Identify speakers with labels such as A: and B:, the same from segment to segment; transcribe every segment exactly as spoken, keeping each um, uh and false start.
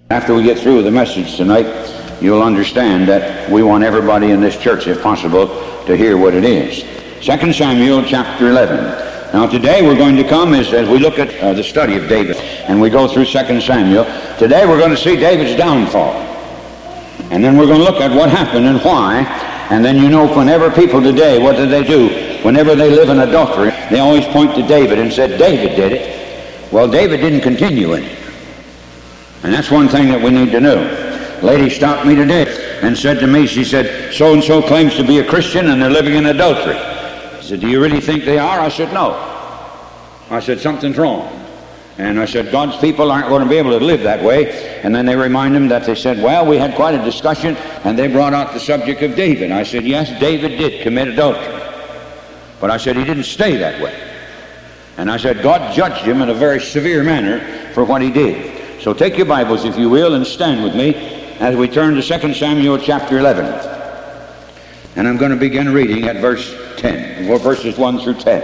A: After we get through with the message tonight, you'll understand that we want everybody in this church, if possible, to hear what it is. Second Samuel chapter eleven. Now today we're going to come as, as we look at uh, the study of David, and we go through Second Samuel. Today we're going to see David's downfall. And then we're going to look at what happened and why. And then you know, whenever people today, what do they do? Whenever they live in adultery, they always point to David and say, David did it. Well, David didn't continue in it. And that's one thing that we need to know. A lady stopped me today and said to me, she said, so-and-so claims to be a Christian and they're living in adultery. I said, do you really think they are? I said, no. I said, something's wrong. And I said, God's people aren't going to be able to live that way. And then they remind him that they said, well, we had quite a discussion, and they brought out the subject of David. I said, yes, David did commit adultery. But I said, he didn't stay that way. And I said, God judged him in a very severe manner for what he did. So take your Bibles, if you will, and stand with me as we turn to Second Samuel chapter eleven. And I'm going to begin reading at verse ten, or verses one through ten.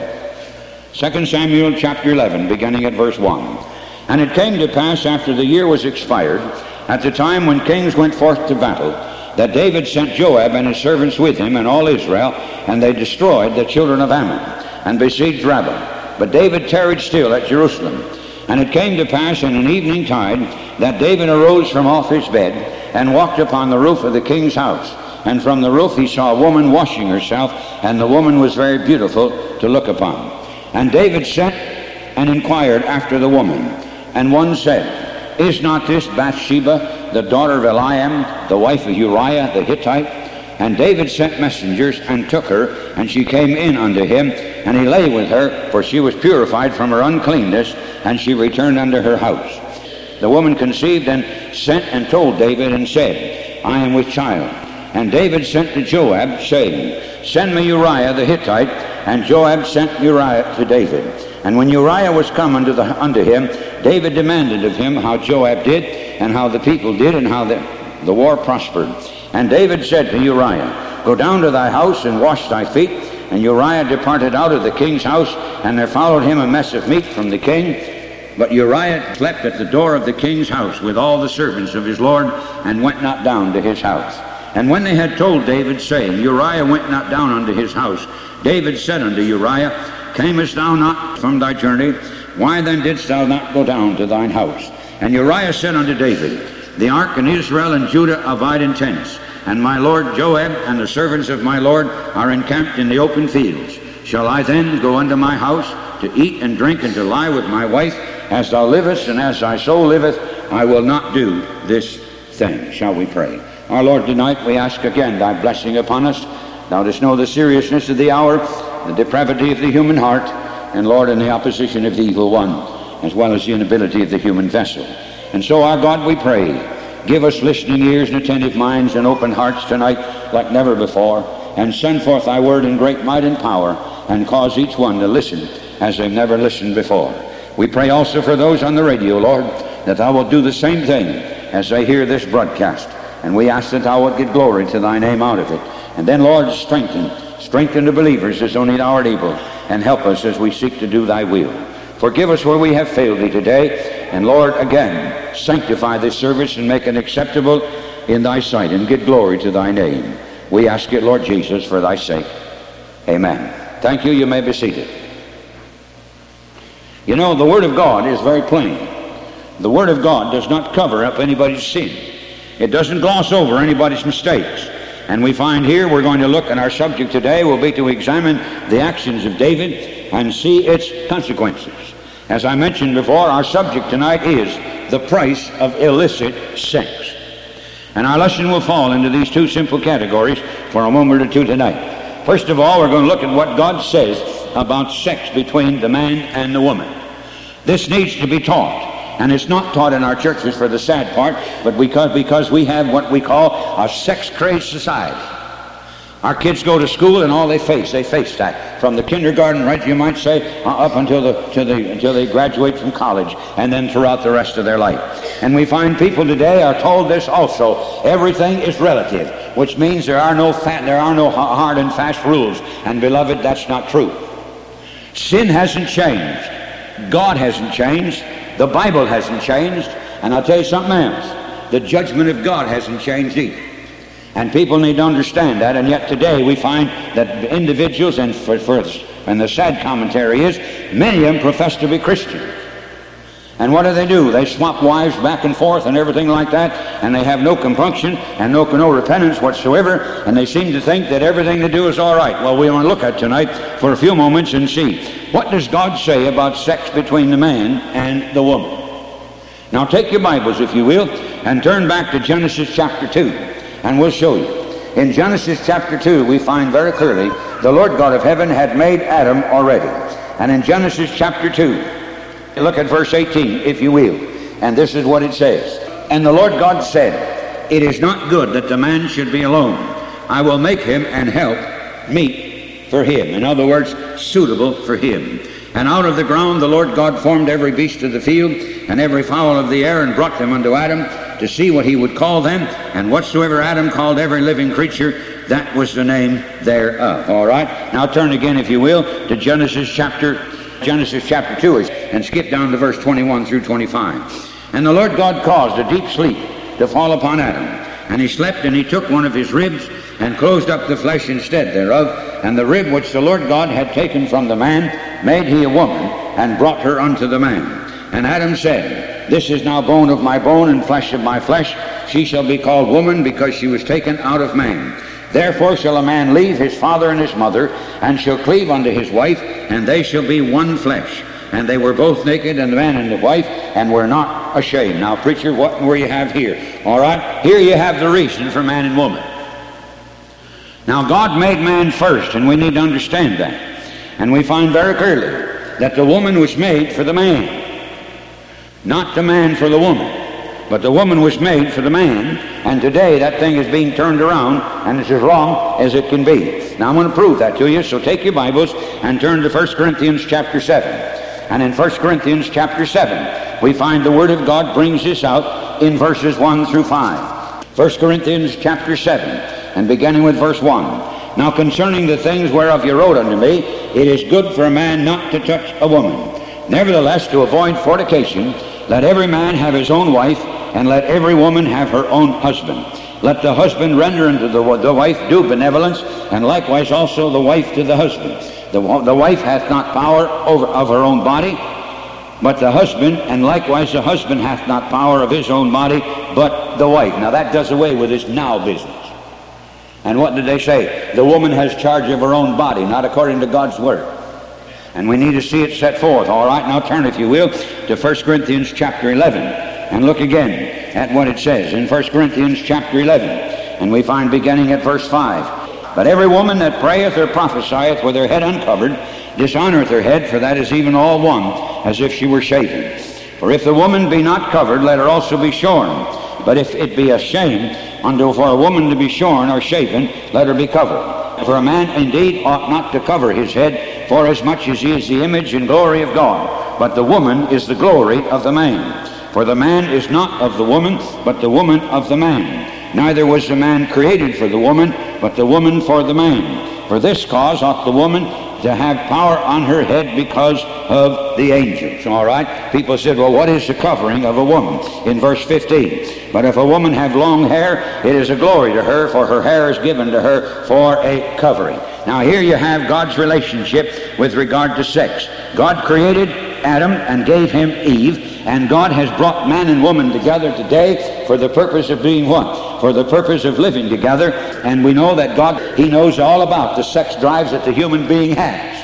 A: Second Samuel chapter eleven, beginning at verse one. And it came to pass after the year was expired, at the time when kings went forth to battle, that David sent Joab and his servants with him and all Israel, and they destroyed the children of Ammon, and besieged Rabbah. But David tarried still at Jerusalem. And it came to pass in an evening tide that David arose from off his bed and walked upon the roof of the king's house. And from the roof he saw a woman washing herself, and the woman was very beautiful to look upon. And David sent and inquired after the woman. And one said, is not this Bathsheba, the daughter of Eliam, the wife of Uriah the Hittite? And David sent messengers and took her, and she came in unto him, and he lay with her, for she was purified from her uncleanness, and she returned unto her house. The woman conceived and sent and told David and said, I am with child. And David sent to Joab, saying, send me Uriah the Hittite. And Joab sent Uriah to David. And when Uriah was come unto, the, unto him, David demanded of him how Joab did, and how the people did, and how the, the war prospered. And David said to Uriah, go down to thy house and wash thy feet. And Uriah departed out of the king's house, and there followed him a mess of meat from the king. But Uriah slept at the door of the king's house with all the servants of his lord, and went not down to his house. And when they had told David, saying, Uriah went not down unto his house, David said unto Uriah, camest thou not from thy journey? Why then didst thou not go down to thine house? And Uriah said unto David, the ark and Israel and Judah abide in tents, and my lord Joab and the servants of my lord are encamped in the open fields. Shall I then go unto my house to eat and drink and to lie with my wife? As thou livest and as thy soul liveth, I will not do this thing. Shall we pray? Our Lord, tonight we ask again thy blessing upon us. Thou dost know the seriousness of the hour, the depravity of the human heart, and Lord, in the opposition of the evil one, as well as the inability of the human vessel. And so, our God, we pray, give us listening ears and attentive minds and open hearts tonight like never before, and send forth thy word in great might and power, and cause each one to listen as they've never listened before. We pray also for those on the radio, Lord, that thou wilt do the same thing as they hear this broadcast. And we ask that thou wilt get glory to thy name out of it. And then, Lord, strengthen, strengthen the believers as only thou art able, and help us as we seek to do thy will. Forgive us where we have failed thee today. And Lord, again, sanctify this service and make it acceptable in thy sight, and get glory to thy name. We ask it, Lord Jesus, for thy sake. Amen. Thank you. You may be seated. You know, the Word of God is very plain. The Word of God does not cover up anybody's sin. It doesn't gloss over anybody's mistakes. And we find here, we're going to look at our subject today will be to examine the actions of David and see its consequences. As I mentioned before, our subject tonight is the price of illicit sex. And our lesson will fall into these two simple categories for a moment or two tonight. First of all, we're going to look at what God says about sex between the man and the woman. This needs to be taught. And it's not taught in our churches for the sad part, but because, because we have what we call a sex-crazed society. Our kids go to school and all they face, they face that. From the kindergarten, right, you might say, uh, up until, the, to the, until they graduate from college, and then throughout the rest of their life. And we find people today are told this also. Everything is relative, which means there are no, fat, there are no hard and fast rules. And beloved, that's not true. Sin hasn't changed. God hasn't changed. The Bible hasn't changed. And I'll tell you something else. the judgment of God hasn't changed either. And people need to understand that, and yet today we find that individuals, and for, for and the sad commentary is, many of them profess to be Christians. And what do they do? They swap wives back and forth and everything like that, and they have no compunction and no, no repentance whatsoever, and they seem to think that everything they do is all right. Well, we want to look at tonight for a few moments and see, what does God say about sex between the man and the woman? Now take your Bibles, if you will, and turn back to Genesis chapter two, and we'll show you. In Genesis chapter two, we find very clearly the Lord God of heaven had made Adam already. And in Genesis chapter two, look at verse eighteen, if you will. And this is what it says. And the Lord God said, it is not good that the man should be alone. I will make him an help meet for him. In other words, suitable for him. And out of the ground the Lord God formed every beast of the field and every fowl of the air, and brought them unto Adam to see what he would call them. And whatsoever Adam called every living creature, that was the name thereof. All right. Now turn again, if you will, to Genesis chapter Genesis chapter two, and skip down to verse twenty-one through twenty-five. And the Lord God caused a deep sleep to fall upon Adam, and he slept, and he took one of his ribs, and closed up the flesh instead thereof. And the rib which the Lord God had taken from the man made he a woman, and brought her unto the man. And Adam said, this is now bone of my bone, and flesh of my flesh. She shall be called woman, because she was taken out of man. Therefore shall a man leave his father and his mother, and shall cleave unto his wife, and they shall be one flesh. And they were both naked, and the man and the wife, and were not ashamed. Now, preacher, what were you have here? All right, here you have the reason for man and woman. Now, God made man first, and we need to understand that. And we find very clearly that the woman was made for the man, not the man for the woman. But the woman was made for the man, and today that thing is being turned around, and it's as wrong as it can be. Now I'm going to prove that to you, so take your Bibles and turn to First Corinthians chapter seven. And in First Corinthians chapter seven, we find the Word of God brings this out in verses one through five. First Corinthians chapter seven, and beginning with verse one. Now concerning the things whereof you wrote unto me, it is good for a man not to touch a woman. Nevertheless, to avoid fornication, let every man have his own wife, and let every woman have her own husband. Let the husband render unto the, the wife due benevolence, and likewise also the wife to the husband. The, the wife hath not power over of her own body, but the husband, and likewise the husband hath not power of his own body, but the wife. Now that does away with this now business. And what did they say? The woman has charge of her own body, not according to God's word. And we need to see it set forth. All right, now turn, if you will, to First Corinthians chapter eleven, and look again at what it says in First Corinthians chapter eleven. And we find beginning at verse five. But every woman that prayeth or prophesieth with her head uncovered dishonoureth her head, for that is even all one, as if she were shaven. For if the woman be not covered, let her also be shorn. But if it be a shame unto for a woman to be shorn or shaven, let her be covered. For a man indeed ought not to cover his head, forasmuch as he is the image and glory of God. But the woman is the glory of the man. For the man is not of the woman, but the woman of the man. Neither was the man created for the woman, but the woman for the man. For this cause ought the woman to have power on her head because of the angels. All right? People said, well, what is the covering of a woman? In verse fifteen. But if a woman have long hair, it is a glory to her, for her hair is given to her for a covering. Now here you have God's relationship with regard to sex. God created Adam and gave him Eve, and God has brought man and woman together today for the purpose of doing what? For the purpose of living together. And we know that God, he knows all about the sex drives that the human being has.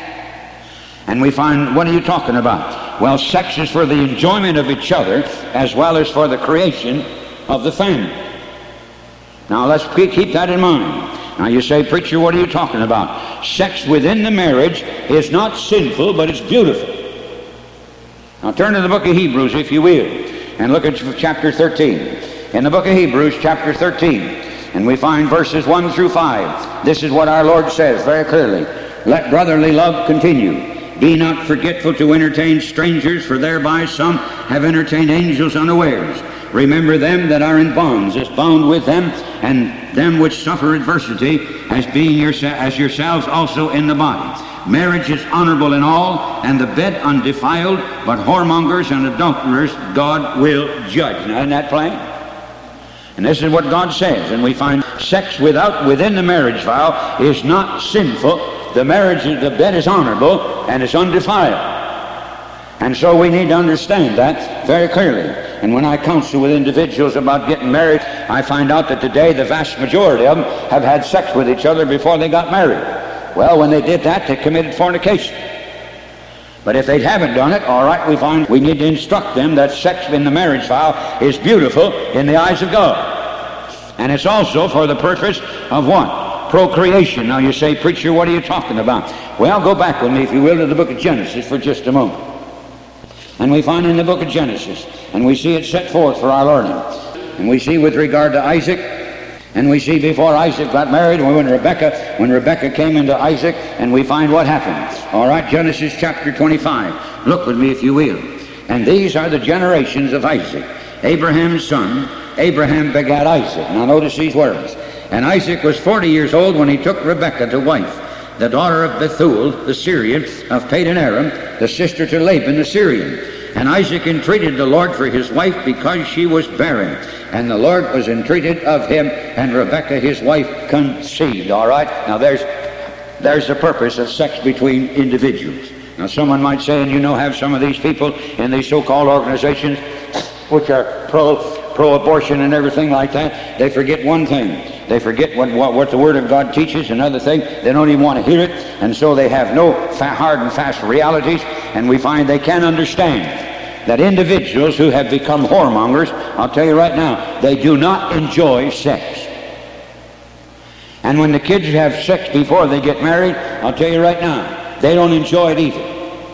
A: And we find, what are you talking about? Well, sex is for the enjoyment of each other as well as for the creation of the family. Now let's keep that in mind. Now you say, preacher, what are you talking about? Sex within the marriage is not sinful, but it's beautiful. Now turn to the book of Hebrews, if you will, and look at chapter thirteen. In the book of Hebrews, chapter thirteen, and we find verses one through five. This is what our Lord says very clearly. Let brotherly love continue. Be not forgetful to entertain strangers, for thereby some have entertained angels unawares. Remember them that are in bonds, as bound with them, and them which suffer adversity, as being yourse- as yourselves also in the body. Marriage is honorable in all, and the bed undefiled, but whoremongers and adulterers God will judge. Now, isn't that plain? And this is what God says. And we find sex without within the marriage vow is not sinful. The marriage, the bed is honorable and it's undefiled. And so we need to understand that very clearly. And when I counsel with individuals about getting married, I find out that today the vast majority of them have had sex with each other before they got married. Well, when they did that, they committed fornication. But if they haven't done it, all right, we find we need to instruct them that sex in the marriage vow is beautiful in the eyes of God. And it's also for the purpose of what? Procreation. Now you say, preacher, what are you talking about? Well, go back with me, if you will, to the book of Genesis for just a moment. And we find in the book of Genesis, and we see it set forth for our learning. And we see with regard to Isaac, and we see before Isaac got married, when Rebekah, when Rebekah came into Isaac, and we find what happened. All right, Genesis chapter twenty-five. Look with me if you will. And these are the generations of Isaac, Abraham's son. Abraham begat Isaac. Now notice these words. And Isaac was forty years old when he took Rebekah to wife, the daughter of Bethuel the Syrian, of Padan Aram, the sister to Laban the Syrian. And Isaac entreated the Lord for his wife because she was barren. And the Lord was entreated of him, and Rebekah his wife conceived. All right? Now there's, there's the purpose of sex between individuals. Now someone might say, and you know have some of these people in these so-called organizations which are pro, pro-abortion and everything like that, they forget one thing. They forget what, what, what the Word of God teaches. Another thing, they don't even want to hear it, and so they have no fa- hard and fast realities, and we find they can't understand that individuals who have become whoremongers, I'll tell you right now, they do not enjoy sex. And when the kids have sex before they get married, I'll tell you right now, they don't enjoy it either.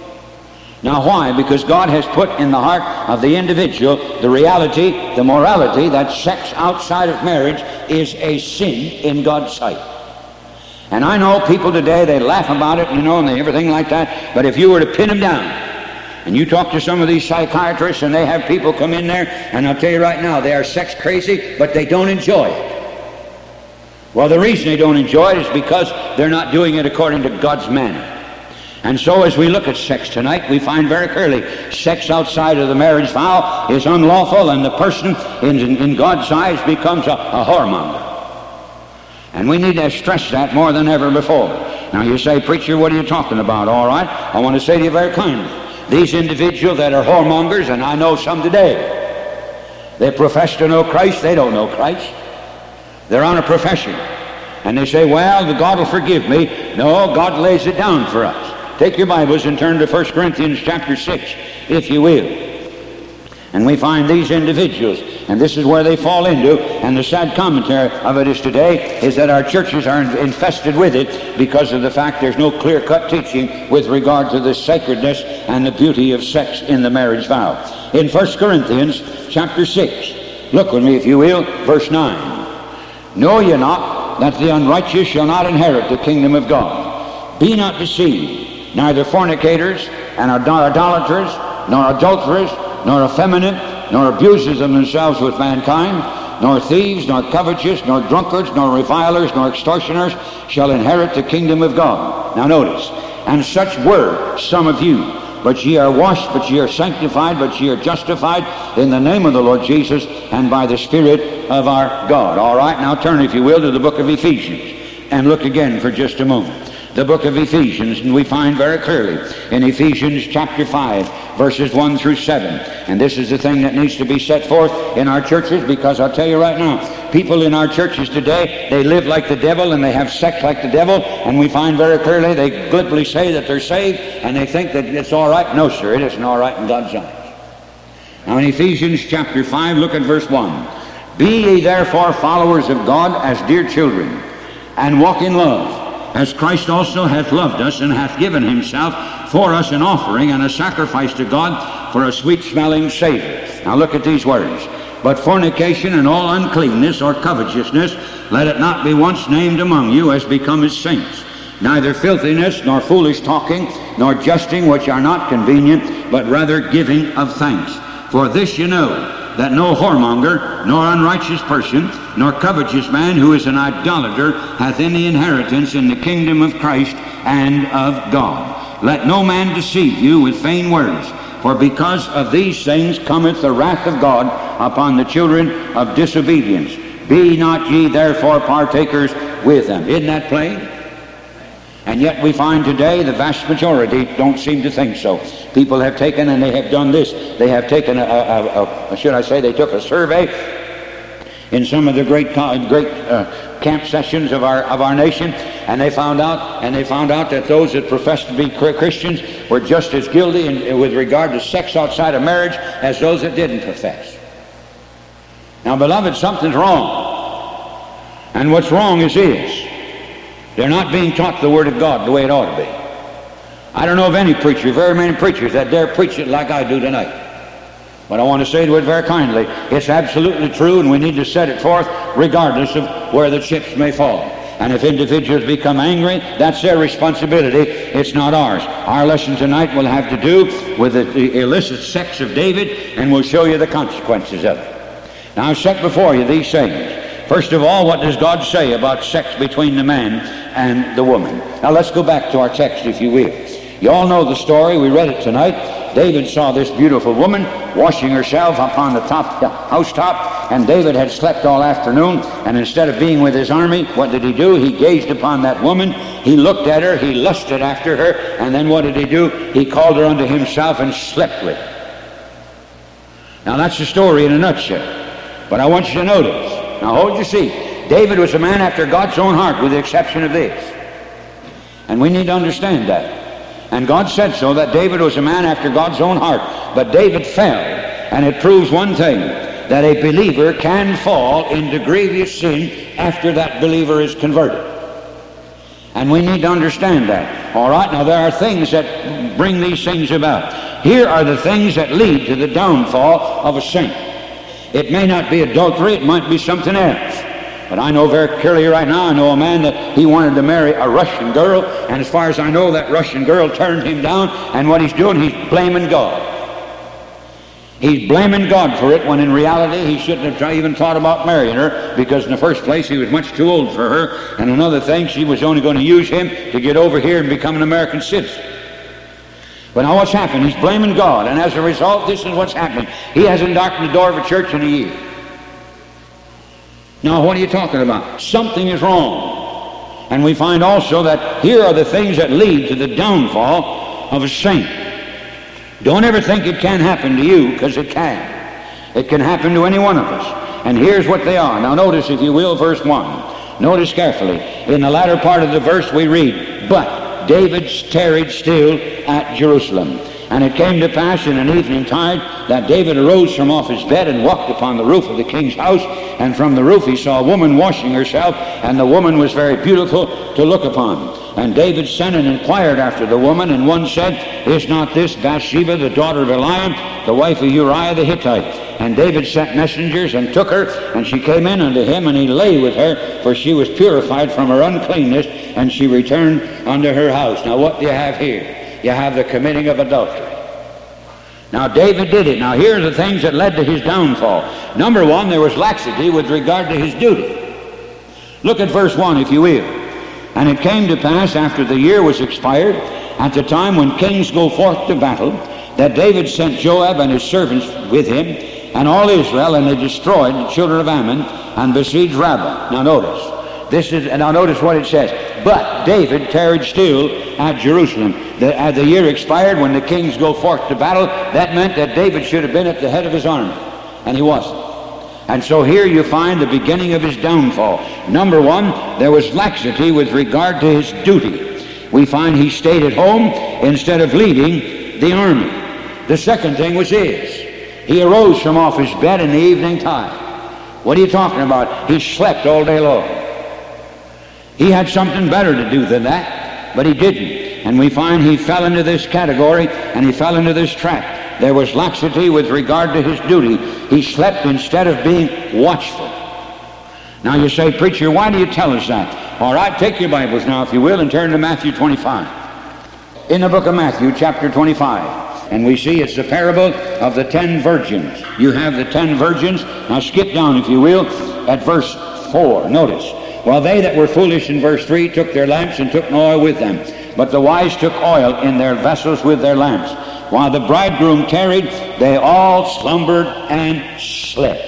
A: Now why? Because God has put in the heart of the individual the reality, the morality, that sex outside of marriage is a sin in God's sight. And I know people today, they laugh about it, you know, and everything like that, but if you were to pin them down, and you talk to some of these psychiatrists, and they have people come in there, and I'll tell you right now, they are sex crazy, but they don't enjoy it. Well, the reason they don't enjoy it is because they're not doing it according to God's manner. And so as we look at sex tonight, we find very clearly sex outside of the marriage vow is unlawful, and the person in, in God's eyes becomes a, a whoremonger. And we need to stress that more than ever before. Now you say, preacher, what are you talking about? All right, I want to say to you very kindly, these individuals that are whoremongers, and I know some today, they profess to know Christ, they don't know Christ. They're on a profession. And they say, well, God will forgive me. No, God lays it down for us. Take your Bibles and turn to First Corinthians chapter six, if you will. And we find these individuals, and this is where they fall into, and the sad commentary of it is today, is that our churches are infested with it because of the fact there's no clear-cut teaching with regard to the sacredness and the beauty of sex in the marriage vow. In First Corinthians chapter six, look with me if you will, verse nine. Know ye not that the unrighteous shall not inherit the kingdom of God? Be not deceived. Neither fornicators and idolaters, nor adulterers, nor effeminate, nor abusers of themselves with mankind, nor thieves, nor covetous, nor drunkards, nor revilers, nor extortioners shall inherit the kingdom of God. Now notice, and such were some of you, but ye are washed, but ye are sanctified, but ye are justified in the name of the Lord Jesus and by the Spirit of our God. All right, now turn, if you will, to the book of Ephesians and look again for just a moment. The book of Ephesians, and we find very clearly in Ephesians chapter five, verses one through seven. And this is the thing that needs to be set forth in our churches, because I'll tell you right now, people in our churches today, they live like the devil and they have sex like the devil, and we find very clearly they glibly say that they're saved and they think that it's all right. No, sir, it isn't all right in God's eyes. Now in Ephesians chapter five, look at verse one. Be ye therefore followers of God as dear children, and walk in love, as Christ also hath loved us, and hath given himself for us an offering and a sacrifice to God for a sweet-smelling savor. Now look at these words. But fornication and all uncleanness or covetousness, let it not be once named among you as becometh saints. Neither filthiness, nor foolish talking, nor jesting, which are not convenient, but rather giving of thanks. For this you know, that no whoremonger, nor unrighteous person, nor covetous man who is an idolater hath any inheritance in the kingdom of Christ and of God. Let no man deceive you with vain words, for because of these things cometh the wrath of God upon the children of disobedience. Be not ye therefore partakers with them. Isn't that plain? And yet we find today the vast majority don't seem to think so. People have taken and they have done this. They have taken a, a, a, a should I say, they took a survey in some of the great great uh, camp sessions of our of our nation, and they found out and they found out that those that professed to be Christians were just as guilty in, with regard to sex outside of marriage as those that didn't profess. Now, beloved, something's wrong, and what's wrong is this: they're not being taught the Word of God the way it ought to be. I don't know of any preacher, very many preachers, that dare preach it like I do tonight. But I want to say to it very kindly, it's absolutely true, and we need to set it forth regardless of where the chips may fall. And if individuals become angry, that's their responsibility. It's not ours. Our lesson tonight will have to do with the, the illicit sex of David, and we'll show you the consequences of it. Now, I've set before you these things. First of all, what does God say about sex between the man and the woman? Now, let's go back to our text, if you will. You all know the story. We read it tonight. David saw this beautiful woman washing herself upon the top housetop, and David had slept all afternoon, and instead of being with his army, what did he do? He gazed upon that woman, he looked at her, he lusted after her, and then what did he do? He called her unto himself and slept with her. Now that's the story in a nutshell. But I want you to notice, now hold your seat, David was a man after God's own heart, with the exception of this. And we need to understand that. And God said so, that David was a man after God's own heart. But David fell, and it proves one thing, that a believer can fall into grievous sin after that believer is converted. And we need to understand that. All right, now there are things that bring these things about. Here are the things that lead to the downfall of a saint. It may not be adultery, it might be something else. But I know very clearly right now, I know a man that he wanted to marry a Russian girl, and as far as I know, that Russian girl turned him down, and what he's doing, he's blaming God. He's blaming God for it, when in reality he shouldn't have even thought about marrying her, because in the first place he was much too old for her, and another thing, she was only going to use him to get over here and become an American citizen. But now what's happened? He's blaming God, and as a result, this is what's happening. He hasn't darkened the door of a church in a year. Now, what are you talking about? Something is wrong. And we find also that here are the things that lead to the downfall of a saint. Don't ever think it can't happen to you, because it can. It can happen to any one of us. And here's what they are. Now, notice, if you will, verse one. Notice carefully. In the latter part of the verse we read, "But David tarried still at Jerusalem. And it came to pass in an evening tide that David arose from off his bed and walked upon the roof of the king's house, and from the roof he saw a woman washing herself, and the woman was very beautiful to look upon. And David sent and inquired after the woman, and one said, Is not this Bathsheba, the daughter of Eliam, the wife of Uriah the Hittite? And David sent messengers and took her, and she came in unto him, and he lay with her, for she was purified from her uncleanness, and she returned unto her house." Now what do you have here? You have the committing of adultery. Now David did it. Now here are the things that led to his downfall. Number one, there was laxity with regard to his duty. Look at verse one, if you will. "And it came to pass, after the year was expired, at the time when kings go forth to battle, that David sent Joab and his servants with him, and all Israel, and they destroyed the children of Ammon, and besieged Rabbah." Now notice. This is, and now notice what it says. "But David tarried still at Jerusalem." The, uh, the year expired when the kings go forth to battle. That meant that David should have been at the head of his army, and he wasn't. And so here you find the beginning of his downfall. Number one, there was laxity with regard to his duty. We find he stayed at home instead of leading the army. The second thing was this: he arose from off his bed in the evening time. What are you talking about? He slept all day long. He had something better to do than that, but he didn't. And we find he fell into this category, and he fell into this trap. There was laxity with regard to his duty. He slept instead of being watchful. Now you say, "Preacher, why do you tell us that?" All right, take your Bibles now, if you will, and turn to Matthew twenty-five. In the book of Matthew, chapter twenty-five. And we see it's the parable of the ten virgins. You have the ten virgins. Now skip down, if you will, at verse four. Notice. "While they that were foolish," in verse three, "took their lamps and took no oil with them. But the wise took oil in their vessels with their lamps. while the bridegroom tarried, they all slumbered and slept.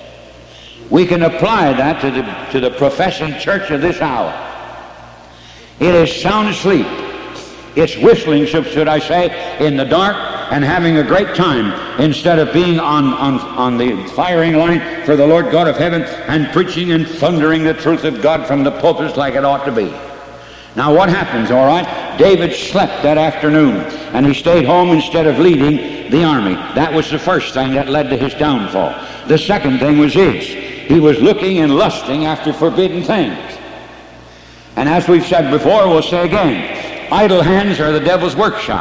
A: We can apply that to the, to the professing church of this hour. It is sound asleep. It's whistling, should I say, in the dark and having a great time instead of being on, on, on the firing line for the Lord God of heaven and preaching and thundering the truth of God from the pulpits like it ought to be. Now what happens, all right? David slept that afternoon, and he stayed home instead of leading the army. That was the first thing that led to his downfall. The second thing was this. He was looking and lusting after forbidden things. And as we've said before, we'll say again, idle hands are the devil's workshop.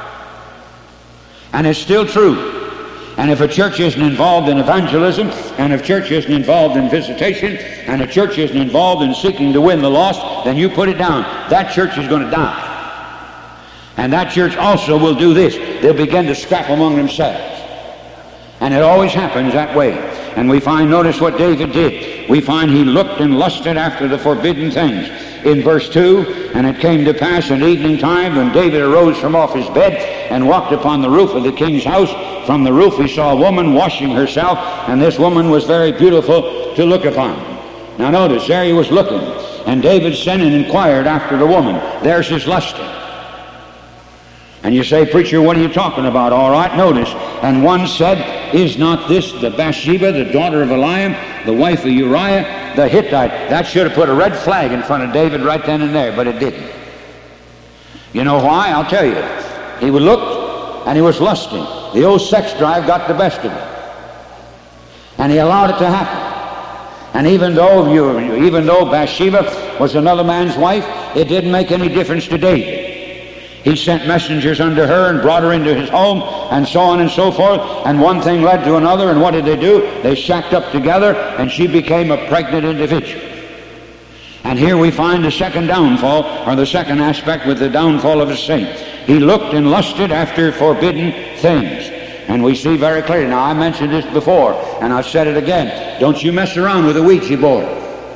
A: And it's still true. And if a church isn't involved in evangelism, and if church isn't involved in visitation, and a church isn't involved in seeking to win the lost, then you put it down. That church is going to die. And that church also will do this. They'll begin to scrap among themselves. And it always happens that way. And we find, notice what David did. We find he looked and lusted after the forbidden things. In verse two, and it came to pass at evening time when David arose from off his bed and walked upon the roof of the king's house. From the roof he saw a woman washing herself, and this woman was very beautiful to look upon. Now notice, there he was looking, and David sent and inquired after the woman. There's his lusting. And you say, preacher, what are you talking about? All right, notice. And one said, is not this the Bathsheba, the daughter of Eliam, the wife of Uriah the Hittite? That should have put a red flag in front of David right then and there, but it didn't. You know why? I'll tell you. He looked and he was lusting. The old sex drive got the best of him. And he allowed it to happen. And even though you, even though Bathsheba was another man's wife, it didn't make any difference to David. He sent messengers unto her and brought her into his home, and so on and so forth. And one thing led to another, and what did they do? They shacked up together, and she became a pregnant individual. And here we find the second downfall, or the second aspect with the downfall of a saint. He looked and lusted after forbidden things. And we see very clearly, now I mentioned this before, and I've said it again, don't you mess around with a Ouija board.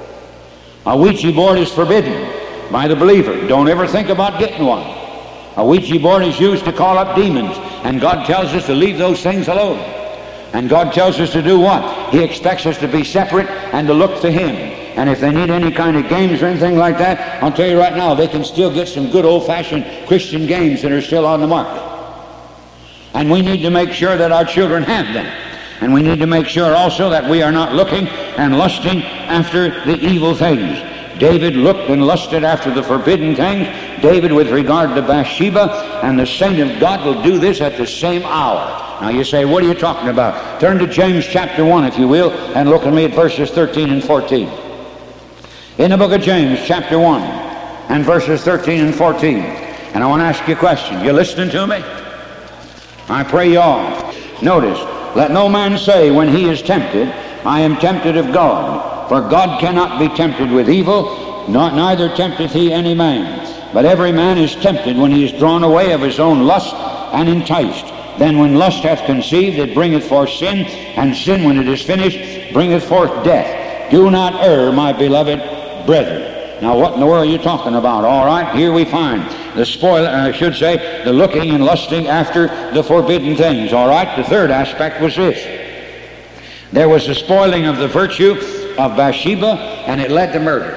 A: A Ouija board is forbidden by the believer. Don't ever think about getting one. A Ouija board is used to call up demons, and God tells us to leave those things alone. And God tells us to do what? He expects us to be separate and to look to Him. And if they need any kind of games or anything like that, I'll tell you right now, they can still get some good old-fashioned Christian games that are still on the market. And we need to make sure that our children have them. And we need to make sure also that we are not looking and lusting after the evil things. David looked and lusted after the forbidden things. David with regard to Bathsheba, and the saint of God will do this at the same hour. Now you say, what are you talking about? Turn to James chapter one, if you will, and look at me at verses thirteen and fourteen. In the book of James chapter one and verses thirteen and fourteen. And I want to ask you a question. You listening to me? I pray you are. Notice, let no man say when he is tempted, I am tempted of God. For God cannot be tempted with evil, nor, neither tempteth he any man. But every man is tempted when he is drawn away of his own lust and enticed. Then when lust hath conceived, it bringeth forth sin, and sin, when it is finished, bringeth forth death. Do not err, my beloved brethren. Now what in the world are you talking about? All right, here we find the spoil, I should say, the looking and lusting after the forbidden things. All right, the third aspect was this. There was the spoiling of the virtue of Bathsheba, and it led to murder.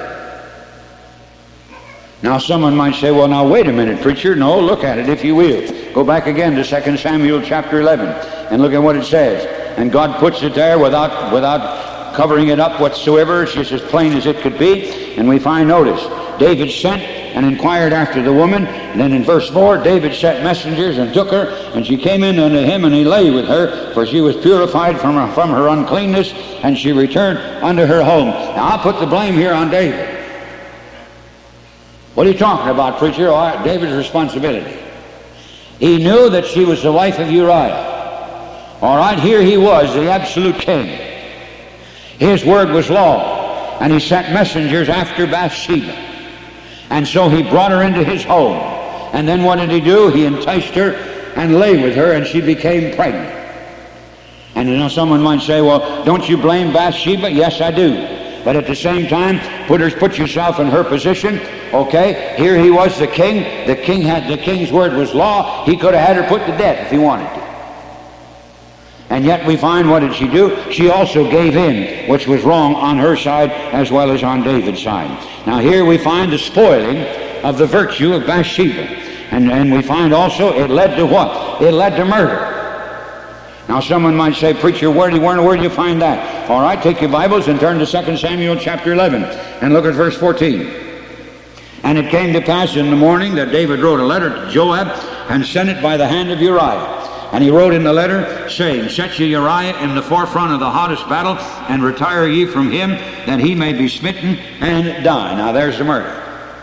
A: Now someone might say, well, now wait a minute, preacher. No, look at it, if you will. Go back again to Second Samuel chapter eleven and look at what it says. And God puts it there without, without covering it up whatsoever. It's just as plain as it could be. And we find, notice, David sent and inquired after the woman. And then in verse four, David sent messengers and took her, and she came in unto him, and he lay with her, for she was purified from her, from her uncleanness, and she returned unto her home. Now I'll put the blame here on David. What are you talking about, preacher? All right, David's responsibility. He knew that she was the wife of Uriah. All right, here he was, the absolute king. His word was law, and he sent messengers after Bathsheba. And so he brought her into his home. And then what did he do? He enticed her and lay with her, and she became pregnant. And you know, someone might say, well, don't you blame Bathsheba? Yes, I do. but at the same time, put, her, put yourself in her position. Okay, here he was the king. The king had the king's word was law. He could have had her put to death if he wanted to. And yet we find, what did she do? She also gave in, which was wrong on her side as well as on David's side. Now here we find the spoiling of the virtue of Bathsheba. And, and we find also it led to what? It led to murder. Now someone might say, preacher, where do you, where, where do you find that? All right, take your Bibles and turn to Second Samuel chapter eleven and look at verse fourteen. And it came to pass in the morning that David wrote a letter to Joab and sent it by the hand of Uriah. And he wrote in the letter, saying, set ye Uriah in the forefront of the hottest battle, and retire ye from him, that he may be smitten and die. Now there's the murder.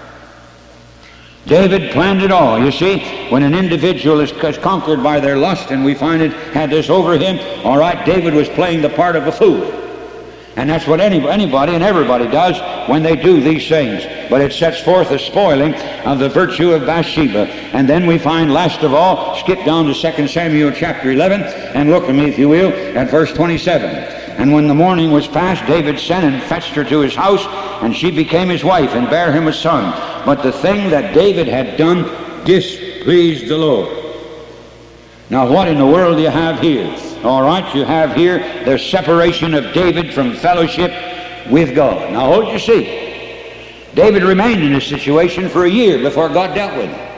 A: David planned it all. You see, when an individual is conquered by their lust, and we find it had this over him, all right, David was playing the part of a fool. And that's what any, anybody and everybody does when they do these things. But it sets forth a spoiling of the virtue of Bathsheba. And then we find, last of all, skip down to Second Samuel chapter eleven, and look at me, if you will, at verse twenty-seven. And when the morning was past, David sent and fetched her to his house, and she became his wife, and bare him a son. But the thing that David had done displeased the Lord. Now what in the world do you have here? All right, you have here the separation of David from fellowship with God. Now hold your seat. David remained in this situation for a year before God dealt with him.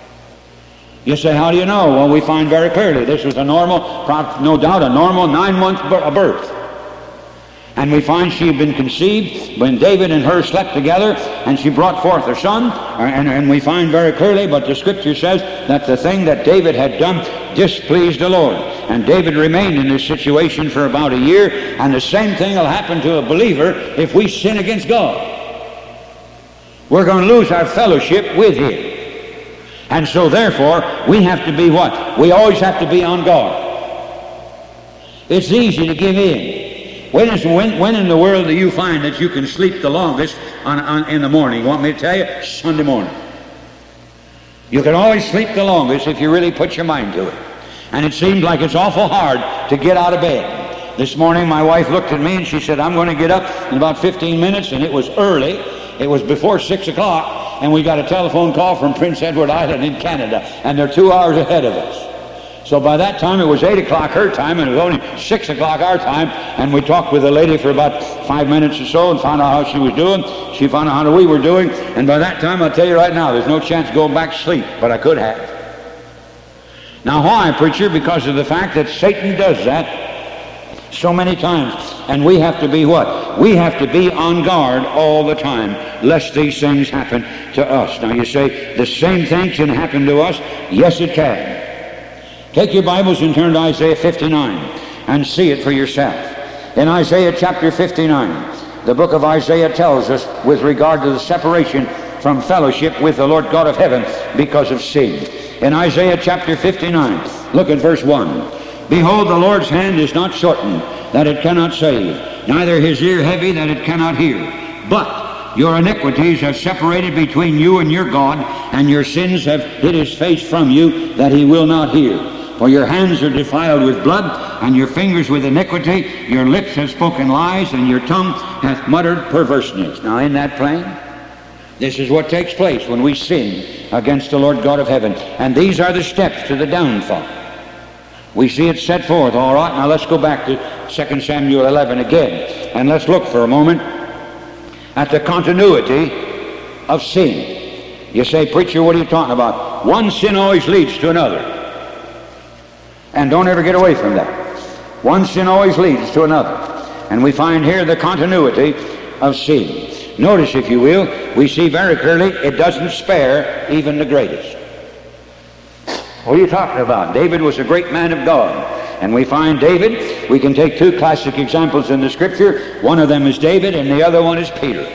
A: You say, how do you know? Well, we find very clearly this was a normal, no doubt a normal nine-month birth. And we find she had been conceived when David and her slept together, and she brought forth her son. And, and we find very clearly, but the scripture says that the thing that David had done displeased the Lord. And David remained in this situation for about a year, and the same thing will happen to a believer if we sin against God. We're going to lose our fellowship with him. And so therefore, we have to be what? We always have to be on guard. It's easy to give in. When, is, when, when in the world do you find that you can sleep the longest on, on, in the morning? You want me to tell you? Sunday morning. You can always sleep the longest if you really put your mind to it. And it seems like it's awful hard to get out of bed. This morning my wife looked at me and she said, I'm going to get up in about fifteen minutes, and it was early. It was before six o'clock, and we got a telephone call from Prince Edward Island in Canada, and they're two hours ahead of us. So by that time it was eight o'clock her time, and it was only six o'clock our time, and we talked with the lady for about five minutes or so and found out how she was doing. She found out how we were doing, and by that time, I'll tell you right now, there's no chance of going back to sleep, but I could have. Now why, preacher? Because of the fact that Satan does that so many times, and we have to be what? We have to be on guard all the time, lest these things happen to us. Now you say, the same thing can happen to us? Yes, it can. Take your Bibles and turn to Isaiah fifty-nine and see it for yourself. In Isaiah chapter fifty-nine, the book of Isaiah tells us with regard to the separation from fellowship with the Lord God of heaven because of sin. In Isaiah chapter fifty-nine, look at verse one. Behold, the Lord's hand is not shortened, that it cannot save, neither his ear heavy, that it cannot hear. But your iniquities have separated between you and your God, and your sins have hid his face from you, that he will not hear. For your hands are defiled with blood, and your fingers with iniquity. Your lips have spoken lies, and your tongue hath muttered perverseness. Now, isn't that plain? This is what takes place when we sin against the Lord God of heaven. And these are the steps to the downfall. We see it set forth. All right, now let's go back to Second Samuel eleven again, and let's look for a moment at the continuity of sin. You say, preacher, what are you talking about? One sin always leads to another. And don't ever get away from that. One sin always leads to another. And we find here the continuity of sin. Notice, if you will, we see very clearly it doesn't spare even the greatest. What are you talking about? David was a great man of God. And we find David, we can take two classic examples in the scripture. One of them is David, and the other one is Peter.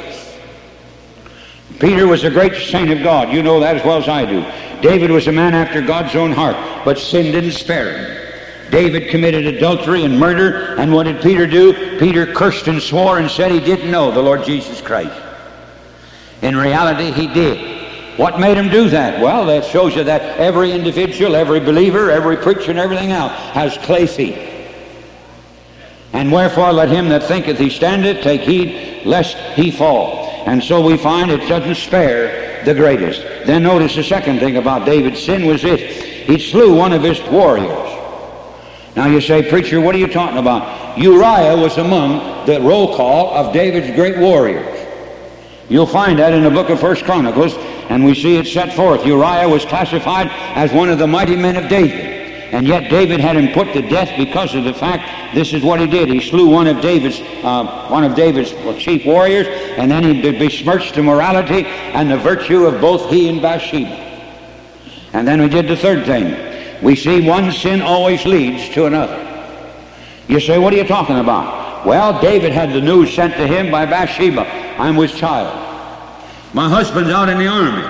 A: Peter was a great saint of God. You know that as well as I do. David was a man after God's own heart, but sin didn't spare him. David committed adultery and murder, and what did Peter do? Peter cursed and swore and said he didn't know the Lord Jesus Christ. In reality, he did. What made him do that? Well, that shows you that every individual, every believer, every preacher and everything else has clay feet. And wherefore let him that thinketh he standeth take heed lest he fall. And so we find it doesn't spare the greatest. Then notice the second thing about David's sin was this. He slew one of his warriors. Now you say, preacher, what are you talking about? Uriah was among the roll call of David's great warriors. You'll find that in the book of First Chronicles, and we see it set forth. Uriah was classified as one of the mighty men of David. And yet David had him put to death because of the fact this is what he did. He slew one of David's uh, one of David's chief warriors, and then he besmirched the morality and the virtue of both he and Bathsheba. And then we did the third thing. We see one sin always leads to another. You say, what are you talking about? Well, David had the news sent to him by Bathsheba. I'm with child. My husband's out in the army.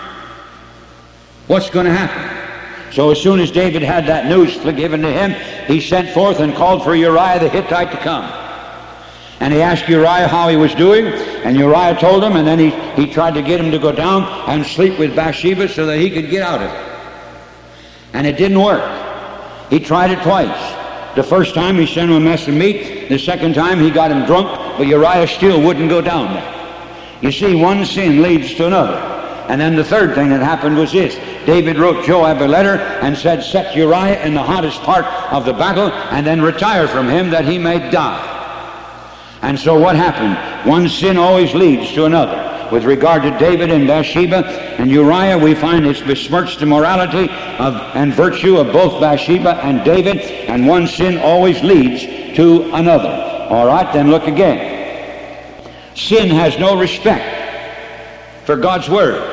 A: What's going to happen? So as soon as David had that news given to him, he sent forth and called for Uriah the Hittite to come. And he asked Uriah how he was doing, and Uriah told him, and then he, he tried to get him to go down and sleep with Bathsheba so that he could get out of it. And it didn't work. He tried it twice. The first time he sent him a mess of meat. The second time he got him drunk, but Uriah still wouldn't go down there. You see, one sin leads to another. And then the third thing that happened was this. David wrote Joab a letter and said, set Uriah in the hottest part of the battle and then retire from him that he may die. And so what happened? One sin always leads to another. With regard to David and Bathsheba and Uriah, we find it's besmirched the morality of, and virtue of both Bathsheba and David, and one sin always leads to another. All right, then look again. Sin has no respect for God's Word.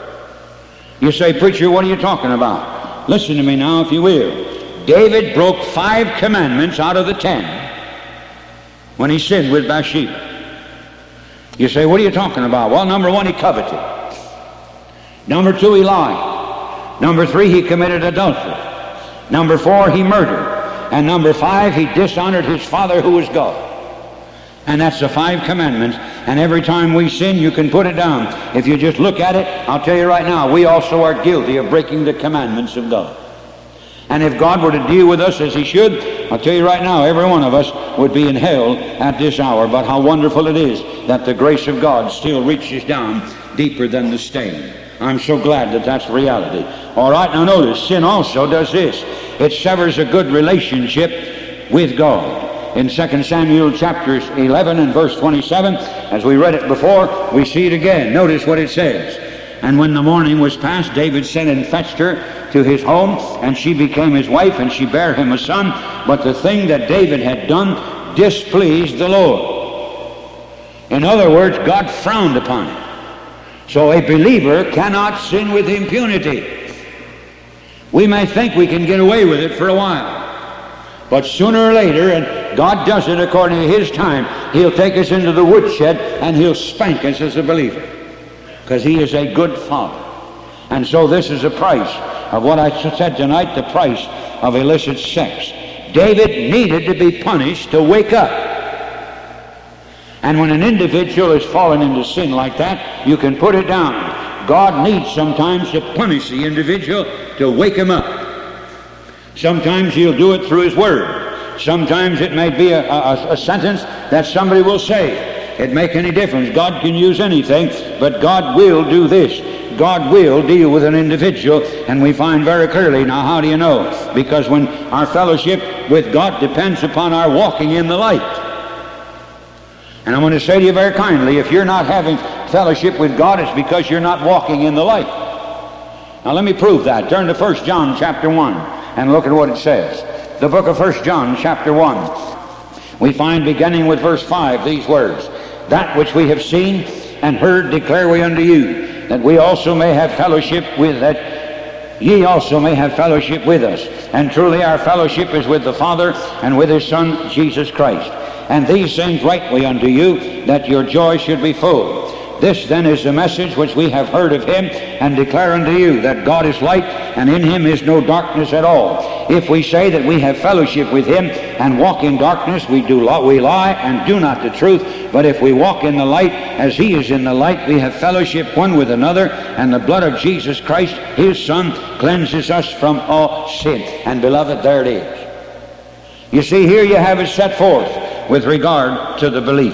A: You say, preacher, what are you talking about? Listen to me now, if you will. David broke five commandments out of the ten when he sinned with Bathsheba. You say, what are you talking about? Well, number one, he coveted. Number two, he lied. Number three, he committed adultery. Number four, he murdered. And number five, he dishonored his father who was God. And that's the five commandments. And every time we sin, you can put it down. If you just look at it, I'll tell you right now, we also are guilty of breaking the commandments of God. And if God were to deal with us as he should, I'll tell you right now, every one of us would be in hell at this hour. But how wonderful it is that the grace of God still reaches down deeper than the stain. I'm so glad that that's reality. All right, now notice, sin also does this. It severs a good relationship with God. In Second Samuel chapter eleven and verse twenty-seven, as we read it before, we see it again. Notice what it says. And when the morning was past, David sent and fetched her to his home, and she became his wife, and she bare him a son. But the thing that David had done displeased the Lord. In other words, God frowned upon it. So a believer cannot sin with impunity. We may think we can get away with it for a while. But sooner or later, and God does it according to his time, he'll take us into the woodshed and he'll spank us as a believer. Because he is a good father. And so this is the price of what I said tonight, the price of illicit sex. David needed to be punished to wake up. And when an individual has fallen into sin like that, you can put it down. God needs sometimes to punish the individual to wake him up. Sometimes he'll do it through his word. Sometimes it may be a, a, a sentence that somebody will say. It make any difference. God can use anything, but God will do this. God will deal with an individual, and we find very clearly. Now, how do you know? Because when our fellowship with God depends upon our walking in the light. And I'm going to say to you very kindly, if you're not having fellowship with God, it's because you're not walking in the light. Now, let me prove that. Turn to First John chapter one. And look at what it says. The book of First John, chapter one. We find, beginning with verse five, these words. That which we have seen and heard declare we unto you, that we also may have fellowship with, that ye also may have fellowship with us. And truly our fellowship is with the Father and with his Son, Jesus Christ. And these things write we unto you, that your joy should be full. This then is the message which we have heard of him, and declare unto you, that God is light, and in him is no darkness at all. If we say that we have fellowship with him, and walk in darkness, we do lie, we lie, and do not the truth. But if we walk in the light, as he is in the light, we have fellowship one with another, and the blood of Jesus Christ, his Son, cleanses us from all sin. And beloved, there it is. You see, here you have it set forth with regard to the believer.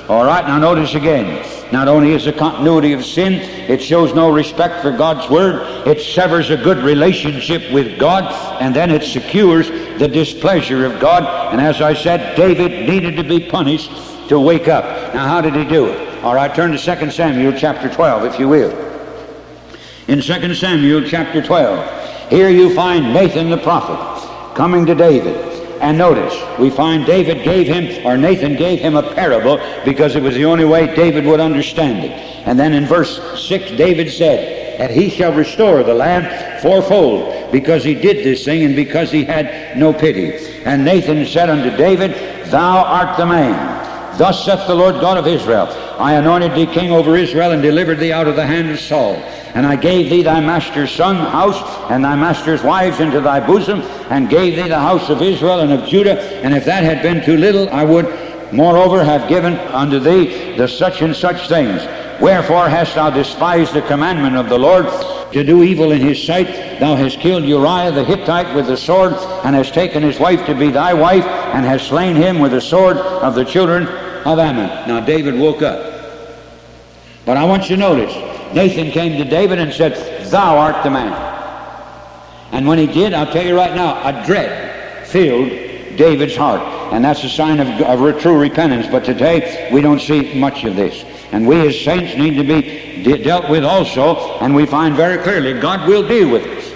A: All right, now notice again. Not only is the continuity of sin, it shows no respect for God's Word, it severs a good relationship with God, and then it secures the displeasure of God. And as I said, David needed to be punished to wake up. Now, how did he do it? All right, turn to Second Samuel chapter twelve, if you will. In Second Samuel chapter twelve, here you find Nathan the prophet coming to David. And notice, we find David gave him, or Nathan gave him a parable because it was the only way David would understand it. And then in verse six, David said, that he shall restore the land fourfold, because he did this thing and because he had no pity. And Nathan said unto David, Thou art the man. Thus saith the Lord God of Israel, I anointed thee king over Israel, and delivered thee out of the hand of Saul. And I gave thee thy master's son house, and thy master's wives into thy bosom, and gave thee the house of Israel and of Judah. And if that had been too little, I would moreover have given unto thee the such and such things. Wherefore hast thou despised the commandment of the Lord, to do evil in his sight? Thou hast killed Uriah the Hittite with the sword, and hast taken his wife to be thy wife, and hast slain him with the sword of the children of Ammon. Now David woke up. But I want you to notice, Nathan came to David and said, Thou art the man. And when he did, I'll tell you right now, a dread filled David's heart. And that's a sign of, of true repentance. But today, we don't see much of this. And we as saints need to be de- dealt with also. And we find very clearly God will deal with us.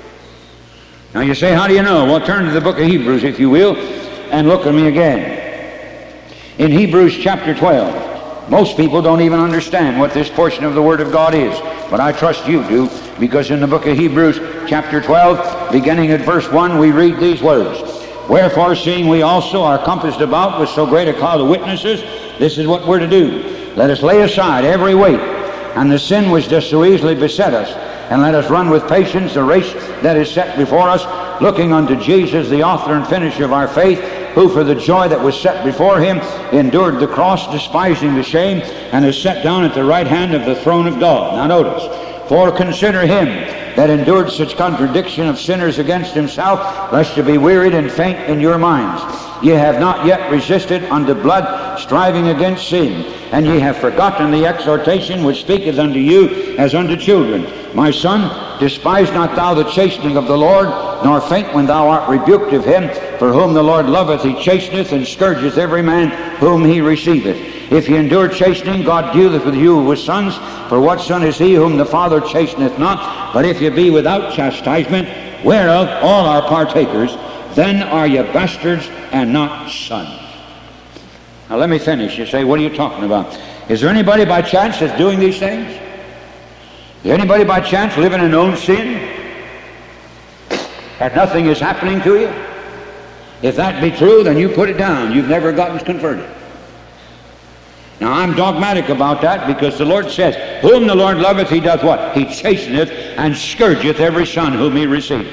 A: Now you say, how do you know? Well, turn to the book of Hebrews, if you will, and look at me again. In Hebrews chapter twelve. Most people don't even understand what this portion of the Word of God is. But I trust you do, because in the book of Hebrews chapter twelve, beginning at verse one, we read these words. Wherefore, seeing we also are compassed about with so great a cloud of witnesses, this is what we're to do. Let us lay aside every weight, and the sin which does so easily beset us, and let us run with patience the race that is set before us, looking unto Jesus, the author and finisher of our faith, who for the joy that was set before him endured the cross, despising the shame, and is set down at the right hand of the throne of God. Now notice, for consider him that endured such contradiction of sinners against himself, lest you be wearied and faint in your minds. Ye have not yet resisted unto blood, striving against sin, and ye have forgotten the exhortation which speaketh unto you as unto children. My son, despise not thou the chastening of the Lord, nor faint when thou art rebuked of him. For whom the Lord loveth, he chasteneth, and scourgeth every man whom he receiveth. If ye endure chastening, God dealeth with you with sons. For what son is he whom the Father chasteneth not? But if ye be without chastisement, whereof all are partakers, then are ye bastards and not sons. Now let me finish. You say, what are you talking about? Is there anybody by chance that's doing these things? Is anybody by chance living in known sin? That nothing is happening to you? If that be true, then you put it down. You've never gotten converted. Now I'm dogmatic about that, because the Lord says, whom the Lord loveth, he doth what? He chasteneth and scourgeth every son whom he receiveth.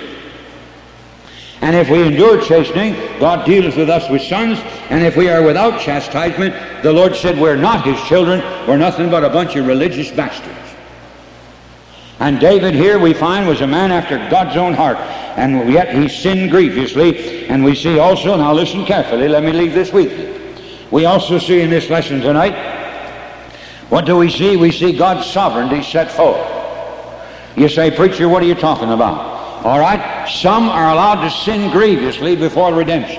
A: And if we endure chastening, God dealeth with us with sons. And if we are without chastisement, the Lord said we're not his children. We're nothing but a bunch of religious bastards. And David here we find was a man after God's own heart, and yet he sinned grievously. And we see also, now listen carefully, let me leave this with you. We also see in this lesson tonight, what do we see? We see God's sovereignty set forth. You say, preacher, what are you talking about? All right, some are allowed to sin grievously before redemption.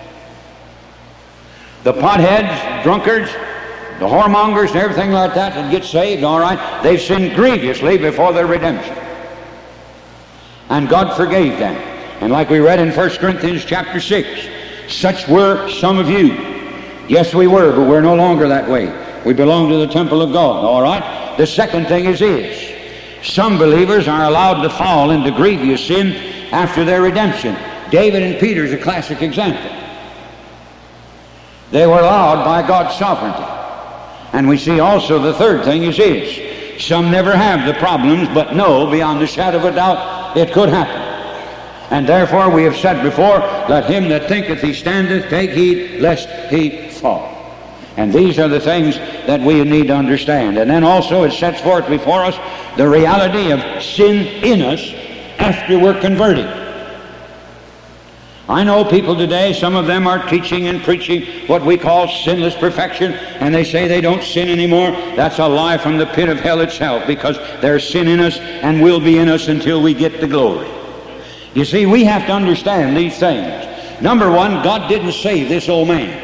A: The potheads, drunkards, the whoremongers and everything like that that get saved, all right, they've sinned grievously before their redemption. And God forgave them. And like we read in First Corinthians chapter six, such were some of you. Yes, we were, but we're no longer that way. We belong to the temple of God, all right? The second thing is this. Some believers are allowed to fall into grievous sin after their redemption. David and Peter is a classic example. They were allowed by God's sovereignty. And we see also the third thing is this. Some never have the problems, but know beyond the shadow of a doubt it could happen. And therefore we have said before, let him that thinketh he standeth take heed lest he fall. And these are the things that we need to understand. And then also it sets forth before us the reality of sin in us after we're converted. I know people today, some of them are teaching and preaching what we call sinless perfection, and they say they don't sin anymore. That's a lie from the pit of hell itself, because there's sin in us and will be in us until we get to glory. You see, we have to understand these things. Number one, God didn't save this old man.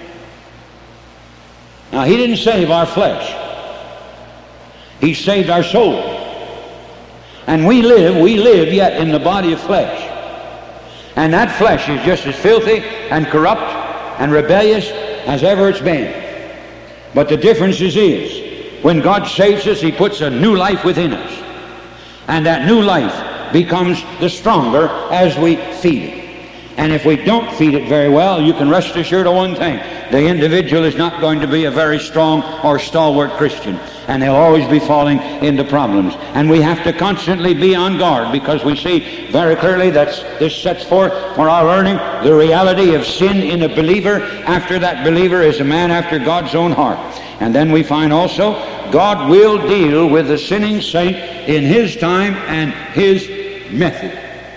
A: Now, He didn't save our flesh. He saved our soul. And we live, we live yet in the body of flesh. And that flesh is just as filthy and corrupt and rebellious as ever it's been. But the difference is, is when God saves us, He puts a new life within us. And that new life becomes the stronger as we feed it. And if we don't feed it very well, you can rest assured of one thing. The individual is not going to be a very strong or stalwart Christian. And they'll always be falling into problems. And we have to constantly be on guard, because we see very clearly that this sets forth for our learning the reality of sin in a believer, after that believer is a man after God's own heart. And then we find also God will deal with the sinning saint in His time and His method.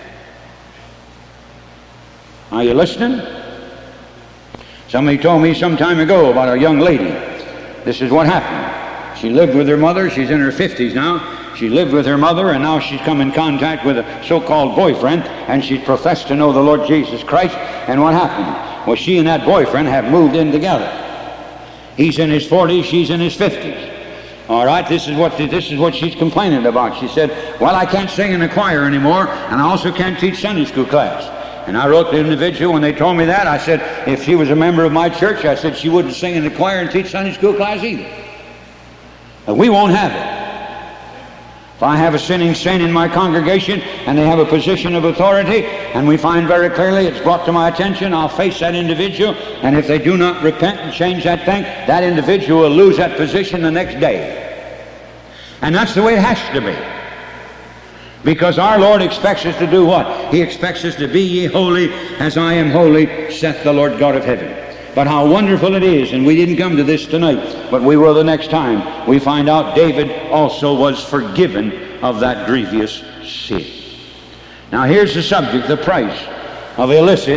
A: Are you listening? Somebody told me some time ago about a young lady. This is what happened. She lived with her mother. She's in her fifties now. She lived with her mother, and now she's come in contact with a so-called boyfriend, and she professed to know the Lord Jesus Christ. And what happened? Well, she and that boyfriend have moved in together. He's in his forties, she's in his fifties. All right, this is what this is what she's complaining about. She said, well, I can't sing in the choir anymore, and I also can't teach Sunday school class. And I wrote the individual, when they told me that, I said, if she was a member of my church, I said she wouldn't sing in the choir and teach Sunday school class either. But we won't have it. If I have a sinning saint in my congregation and they have a position of authority, and we find very clearly it's brought to my attention, I'll face that individual, and if they do not repent and change that thing, that individual will lose that position the next day. And that's the way it has to be. Because our Lord expects us to do what? He expects us to be ye holy as I am holy, saith the Lord God of heaven. But how wonderful it is, and we didn't come to this tonight, but we will the next time. We find out David also was forgiven of that grievous sin. Now here's the subject, the price of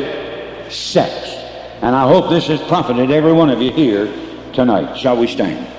A: illicit sex. And I hope this has profited every one of you here tonight. Shall we stand?